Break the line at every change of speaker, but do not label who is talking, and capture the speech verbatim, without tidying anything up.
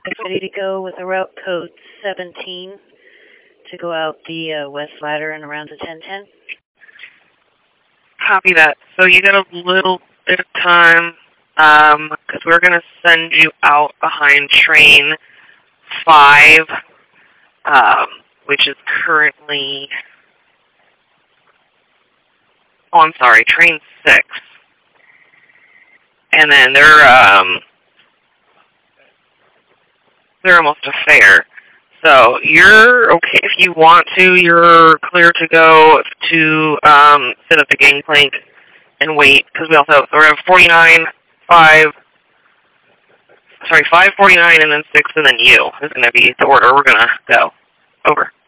ready to go with a route code seventeen to go out the uh, west ladder and around to ten ten.
Copy that. So you got a little bit of time, um, because we're going to send you out behind train five, um, which is currently, oh, I'm sorry, train six. And then they're, um, they're almost a fair. So you're okay if you want to. You're clear to go to um, sit at the gangplank and wait, because we also have, we have forty-nine, five, sorry, five, forty-nine, and then six, and then you is going to be the order we're going to go. Over.